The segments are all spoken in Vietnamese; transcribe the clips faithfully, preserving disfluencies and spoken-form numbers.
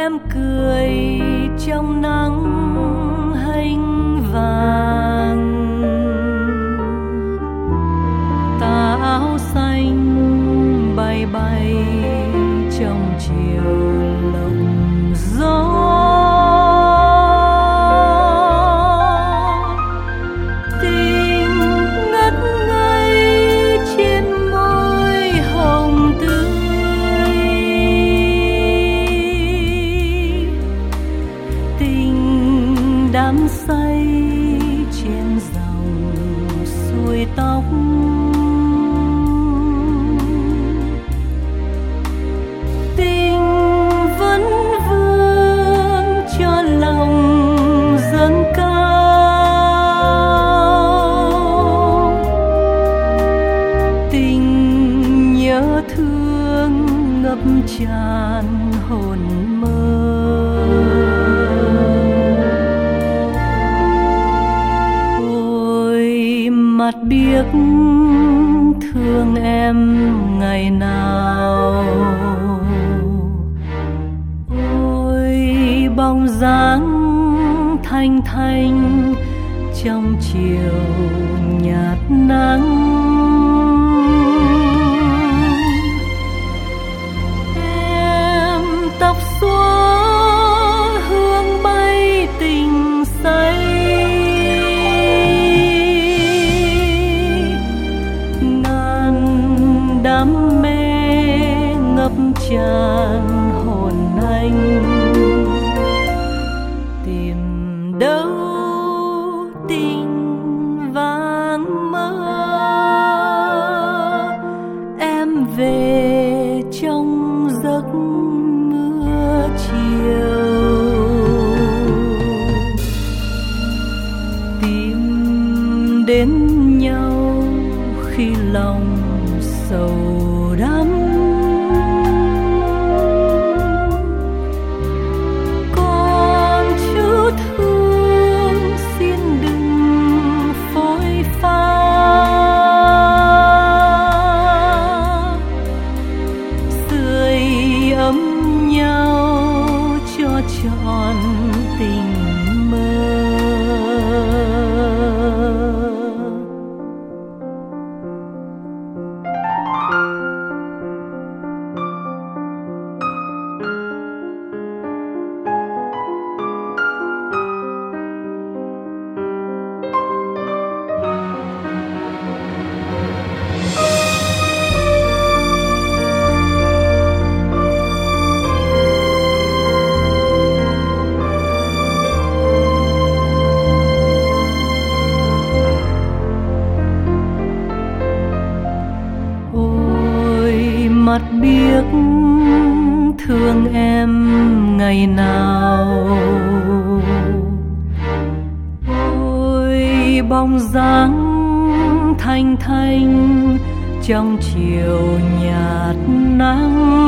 em cười trong nắng hanh vàng, tà áo xanh bay bay trong chiều lộng gió. Tình ngất ngây trên môi hồng tươi, tình đắm say trên dòng xuôi tóc. Tình vẫn vương cho lòng dâng cao, tình nhớ thương ngập tràn hồn mơ. Ôi mặt biếc thương em ngày nào, ôi bóng dáng thanh thanh trong chiều nhạt nắng. Em tóc xóa hương bay tình say, ngàn đam mê ngập tràn hồn anh. Tìm đâu tình vàng mơ, em về trong giấc mưa chiều. Tìm đến nhau khi lòng sầu đắm, còn chút thương xin đừng phôi pha. Sưởi ấm nhau cho trọn tình mơ. Mặt biếc thương em ngày nào, ôi bóng dáng thanh thanh trong chiều nhạt nắng.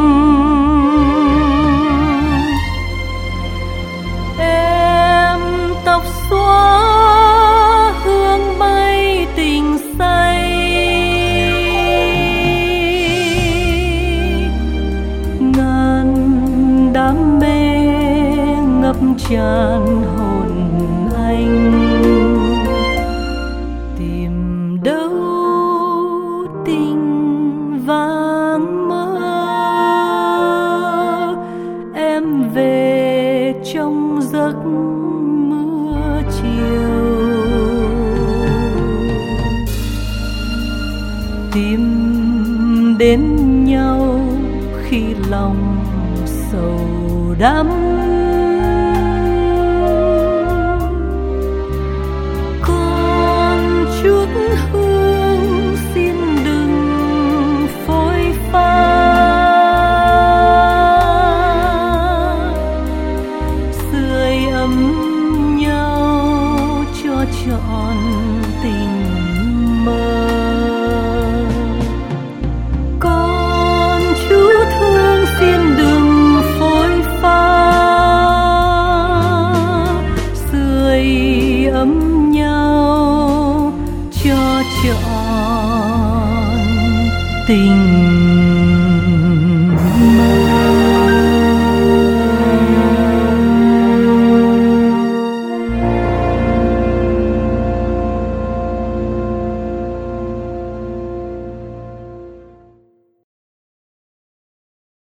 Em tóc xóa hương bay tình say, đam mê ngập tràn hồn anh. Tìm đâu tình vàng mơ, em về trong giấc mưa chiều. Tìm đến nhau khi lòng sầu đắm,